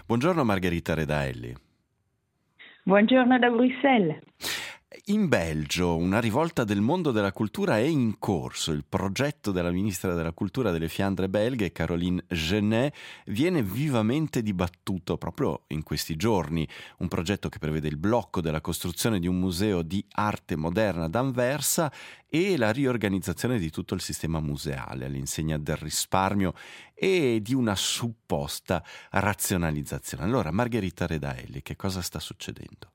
Buongiorno Margherita Redaelli. Buongiorno da Bruxelles. In Belgio una rivolta del mondo della cultura è in corso. Il progetto della ministra della cultura delle Fiandre belghe, Caroline Genet, viene vivamente dibattuto proprio in questi giorni. Un progetto che prevede il blocco della costruzione di un museo di arte moderna ad Anversa e la riorganizzazione di tutto il sistema museale all'insegna del risparmio e di una supposta razionalizzazione. Allora, Margherita Redaelli, che cosa sta succedendo?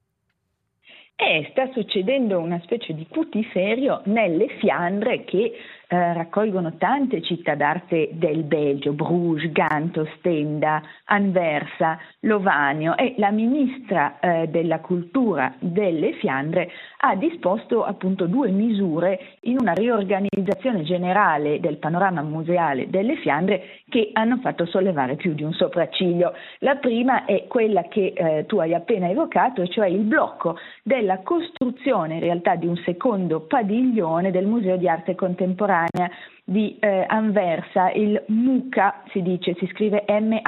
Sta succedendo una specie di putiferio nelle Fiandre che raccolgono tante città d'arte del Belgio, Bruges, Gand, Ostenda, Anversa, Lovanio, e la ministra della cultura delle Fiandre ha disposto appunto 2 misure in una riorganizzazione generale del panorama museale delle Fiandre che hanno fatto sollevare più di un sopracciglio. La prima è quella che tu hai appena evocato, e cioè il blocco della costruzione in realtà di un secondo padiglione del Museo di Arte Contemporanea di Anversa, il MUCA si scrive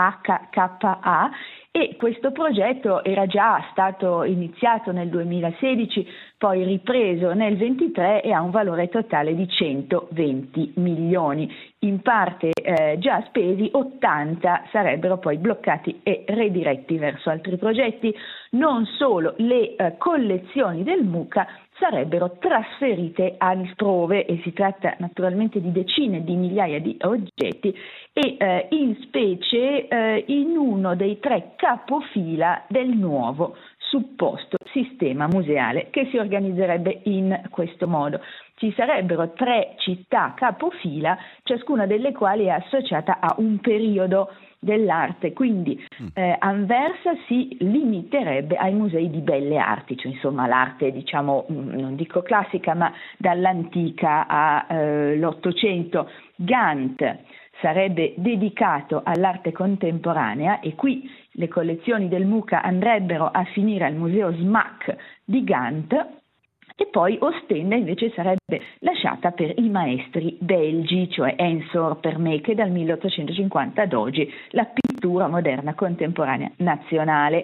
M-H-K-A, e questo progetto era già stato iniziato nel 2016, poi ripreso nel 2023 e ha un valore totale di 120 milioni. In parte già spesi, 80 sarebbero poi bloccati e rediretti verso altri progetti. Non solo, le collezioni del MUCA sarebbero trasferite altrove, e si tratta naturalmente di decine di migliaia di oggetti, e in specie in uno dei 3 capofila del nuovo supposto sistema museale che si organizzerebbe in questo modo. Ci sarebbero 3 città capofila, ciascuna delle quali è associata a un periodo dell'arte, quindi Anversa si limiterebbe ai musei di belle arti, cioè insomma l'arte, diciamo, non dico classica, ma dall'antica all'Ottocento. Gand sarebbe dedicato all'arte contemporanea, e qui le collezioni del MUCA andrebbero a finire al museo SMAC di Gand. E poi Ostenda invece sarebbe lasciata per i maestri belgi, cioè Ensor per me, che dal 1850 ad oggi la pittura moderna contemporanea nazionale.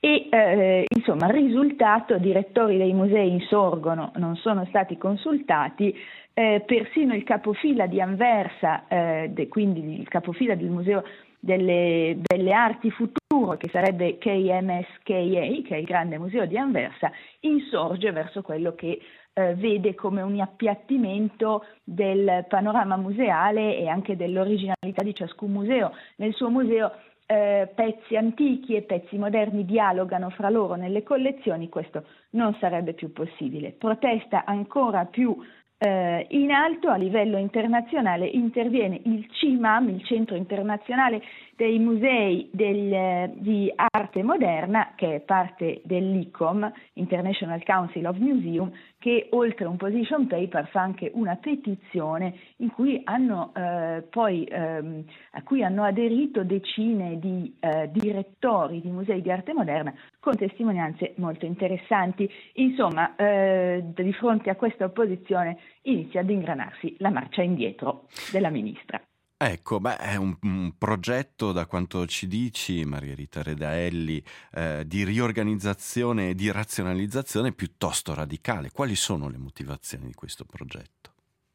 E insomma, il risultato: direttori dei musei insorgono, non sono stati consultati, persino il capofila di Anversa, quindi il capofila del Museo delle Belle Arti Futuro, che sarebbe KMSKA, che è il grande museo di Anversa, insorge verso quello che vede come un appiattimento del panorama museale e anche dell'originalità di ciascun museo. Nel suo museo pezzi antichi e pezzi moderni dialogano fra loro nelle collezioni. Questo non sarebbe più possibile. Protesta ancora più in alto a livello internazionale interviene il CIMAM, il Centro Internazionale dei Musei di Arte Moderna, che è parte dell'ICOM, International Council of Museum, che oltre a un position paper fa anche una petizione in cui a cui hanno aderito decine di direttori di musei di arte moderna, con testimonianze molto interessanti. Insomma, di fronte a questa opposizione inizia ad ingranarsi la marcia indietro della ministra. Ecco, è un progetto, da quanto ci dici, Margherita Redaelli, di riorganizzazione e di razionalizzazione piuttosto radicale. Quali sono le motivazioni di questo progetto?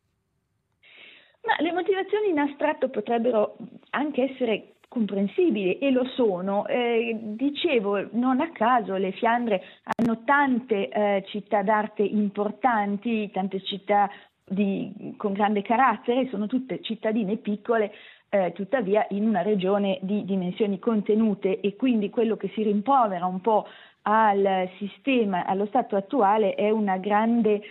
Ma le motivazioni in astratto potrebbero anche essere comprensibili, e lo sono. Dicevo, non a caso le Fiandre hanno tante città d'arte importanti, tante città con grande carattere, sono tutte cittadine piccole, tuttavia in una regione di dimensioni contenute, e quindi quello che si rimprovera un po' al sistema, allo stato attuale, è una grande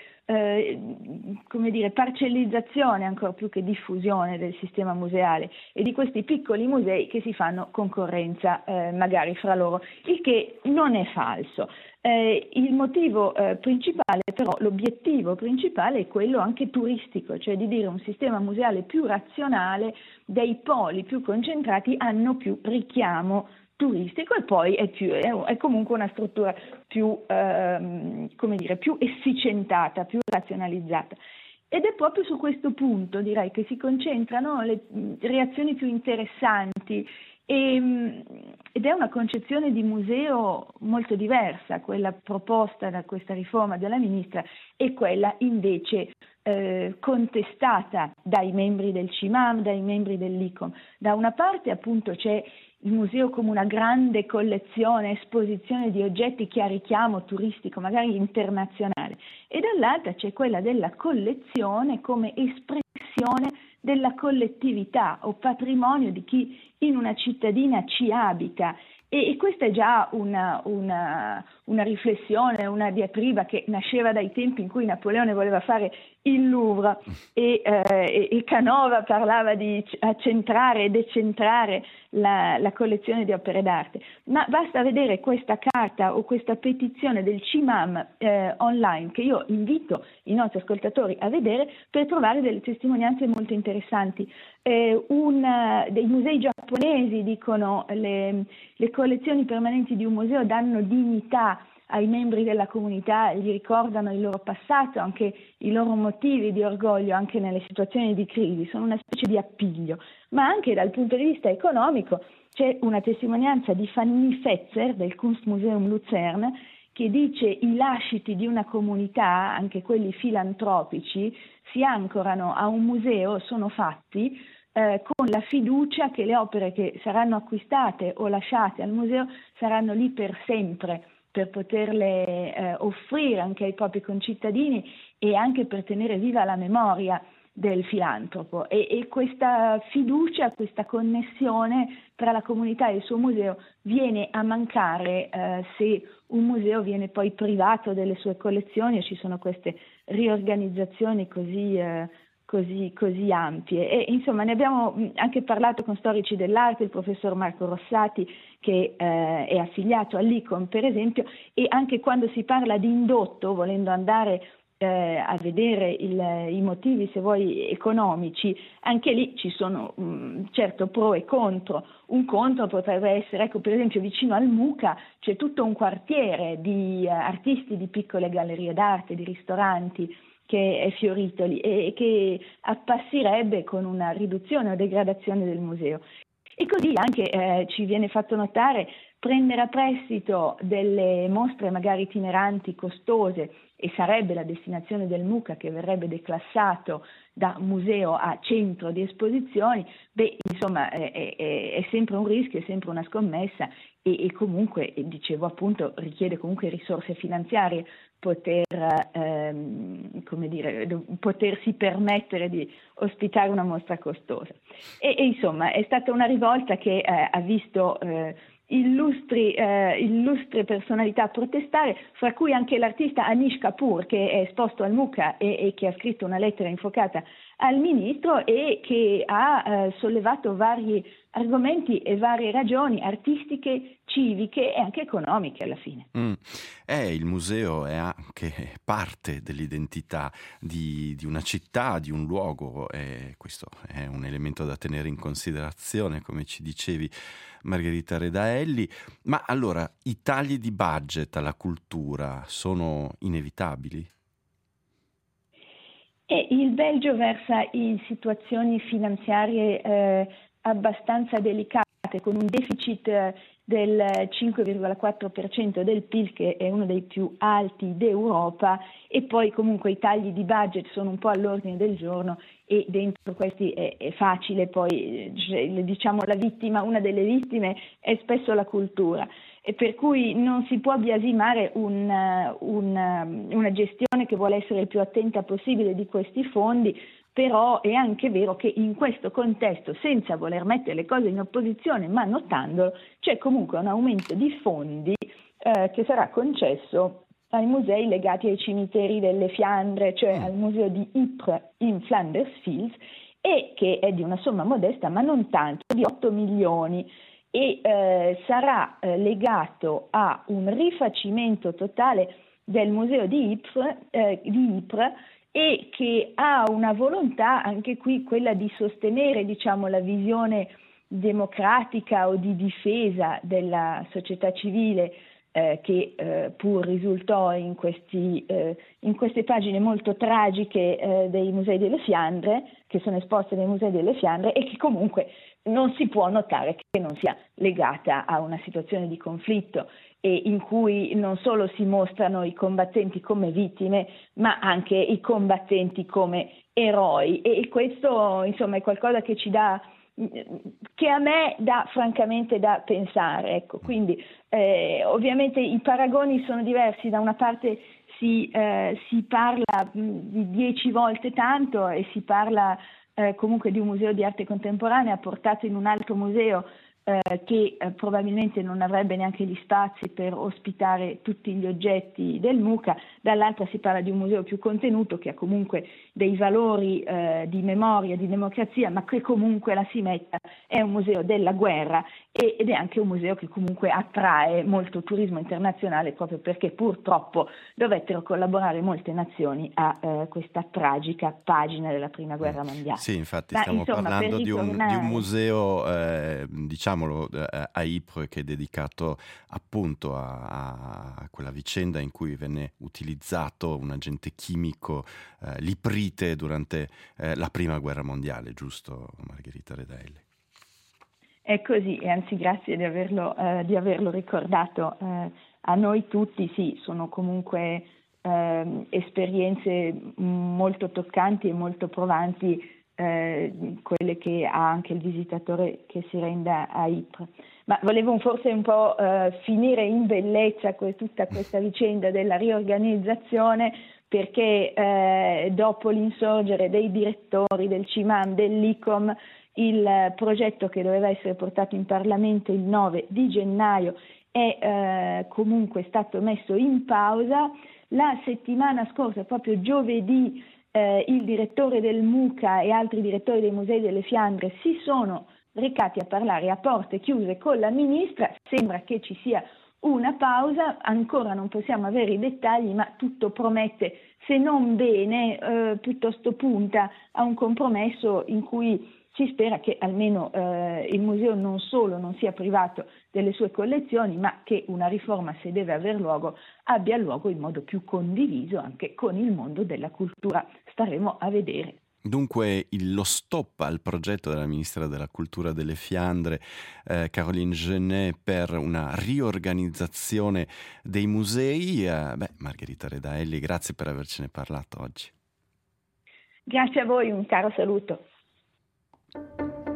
parcellizzazione ancora più che diffusione del sistema museale e di questi piccoli musei che si fanno concorrenza magari fra loro, il che non è falso. Il motivo principale, però, l'obiettivo principale è quello anche turistico, cioè di dire un sistema museale più razionale, dei poli più concentrati hanno più richiamo turistico, e poi è comunque una struttura più più efficientata, più razionalizzata. Ed è proprio su questo punto, direi, che si concentrano le reazioni più interessanti. E ed è una concezione di museo molto diversa, quella proposta da questa riforma della ministra e quella invece contestata dai membri del CIMAM, dai membri dell'ICOM. Da una parte appunto c'è il museo come una grande collezione, esposizione di oggetti che ha richiamo turistico, magari internazionale, e dall'altra c'è quella della collezione come espressione della collettività o patrimonio di chi in una cittadina ci abita. E questa è già una riflessione, una diatriba che nasceva dai tempi in cui Napoleone voleva fare il Louvre e Canova parlava di accentrare e decentrare la collezione di opere d'arte. Ma basta vedere questa carta o questa petizione del CIMAM online, che io invito i nostri ascoltatori a vedere per trovare delle testimonianze molto interessanti. Dei musei giapponesi dicono le collezioni permanenti di un museo danno dignità ai membri della comunità, gli ricordano il loro passato, anche i loro motivi di orgoglio anche nelle situazioni di crisi, sono una specie di appiglio. Ma anche dal punto di vista economico c'è una testimonianza di Fanny Fetzer del Kunstmuseum Luzern che dice: i lasciti di una comunità, anche quelli filantropici, si ancorano a un museo, sono fatti con la fiducia che le opere che saranno acquistate o lasciate al museo saranno lì per sempre, per poterle offrire anche ai propri concittadini e anche per tenere viva la memoria del filantropo. E questa fiducia, questa connessione tra la comunità e il suo museo viene a mancare se un museo viene poi privato delle sue collezioni e ci sono queste riorganizzazioni così ampie. E insomma ne abbiamo anche parlato con storici dell'arte, il professor Marco Rossati che è affiliato all'ICOM per esempio, e anche quando si parla di indotto, volendo andare a vedere i motivi, se vuoi, economici, anche lì ci sono certo pro e contro. Un contro potrebbe essere, ecco, per esempio vicino al MUCA c'è tutto un quartiere di artisti di piccole gallerie d'arte, di ristoranti, che è fiorito lì e che appassirebbe con una riduzione o degradazione del museo. E così anche ci viene fatto notare prendere a prestito delle mostre magari itineranti costose, e sarebbe la destinazione del MUCA che verrebbe declassato da museo a centro di esposizioni, insomma è sempre un rischio, è sempre una scommessa e comunque, dicevo appunto, richiede comunque risorse finanziarie potersi permettere di ospitare una mostra costosa. E insomma è stata una rivolta che ha visto illustre personalità protestare, fra cui anche l'artista Anish Kapoor, che è esposto al MUCA e che ha scritto una lettera infuocata al ministro e che ha sollevato vari argomenti e varie ragioni artistiche, civiche e anche economiche alla fine. Il museo è anche parte dell'identità di una città, di un luogo, e questo è un elemento da tenere in considerazione, come ci dicevi Margherita Redaelli. Ma allora, i tagli di budget alla cultura sono inevitabili? Il Belgio versa in situazioni finanziarie abbastanza delicate, con un deficit del 5,4% del PIL, che è uno dei più alti d'Europa, e poi comunque i tagli di budget sono un po' all'ordine del giorno e dentro questi è facile poi, diciamo, una delle vittime è spesso la cultura, e per cui non si può biasimare una gestione che vuole essere il più attenta possibile di questi fondi. Però è anche vero che in questo contesto, senza voler mettere le cose in opposizione, ma notandolo, c'è comunque un aumento di fondi che sarà concesso ai musei legati ai cimiteri delle Fiandre, cioè al museo di Ypres in Flanders Fields, e che è di una somma modesta, ma non tanto, di 8 milioni, e sarà legato a un rifacimento totale del museo di Ypres, e che ha una volontà anche qui, quella di sostenere, diciamo, la visione democratica o di difesa della società civile che pur risultò in queste pagine molto tragiche dei Musei delle Fiandre, che sono esposte nei Musei delle Fiandre, e che comunque non si può notare che non sia legata a una situazione di conflitto e in cui non solo si mostrano i combattenti come vittime, ma anche i combattenti come eroi. E questo, insomma, è qualcosa che che a me dà francamente da pensare. Ecco. Quindi ovviamente i paragoni sono diversi. Da una parte si parla di 10 volte tanto e si parla comunque di un museo di arte contemporanea portato in un altro museo che probabilmente non avrebbe neanche gli spazi per ospitare tutti gli oggetti del MUCA, dall'altra si parla di un museo più contenuto che ha comunque dei valori di memoria, di democrazia, ma che comunque la Simetta è un museo della guerra ed è anche un museo che comunque attrae molto turismo internazionale proprio perché purtroppo dovettero collaborare molte nazioni a questa tragica pagina della Prima Guerra Mondiale. Sì, infatti stiamo parlando di un museo, diciamolo, a Ypres, che è dedicato appunto a quella vicenda in cui venne utilizzato un agente chimico, l'iprite, durante la Prima Guerra Mondiale, giusto Margherita Redelli? È così, e anzi grazie di averlo ricordato a noi tutti. Sì, sono comunque esperienze molto toccanti e molto provanti, quelle che ha anche il visitatore che si renda a Ypres. Ma volevo forse un po' finire in bellezza tutta questa vicenda della riorganizzazione, perché dopo l'insorgere dei direttori del CIMAM, dell'ICOM, il progetto che doveva essere portato in Parlamento il 9 di gennaio è comunque stato messo in pausa. La settimana scorsa, proprio giovedì, il direttore del MUCA e altri direttori dei musei delle Fiandre si sono recati a parlare a porte chiuse con la ministra. Sembra che ci sia una pausa, ancora non possiamo avere i dettagli, ma tutto promette, se non bene, piuttosto punta a un compromesso in cui si spera che almeno il museo non solo non sia privato delle sue collezioni, ma che una riforma, se deve aver luogo, abbia luogo in modo più condiviso anche con il mondo della cultura. Staremo a vedere. Dunque lo stop al progetto della Ministra della Cultura delle Fiandre, Caroline Genet, per una riorganizzazione dei musei. Margherita Redelli, grazie per avercene parlato oggi. Grazie a voi, un caro saluto.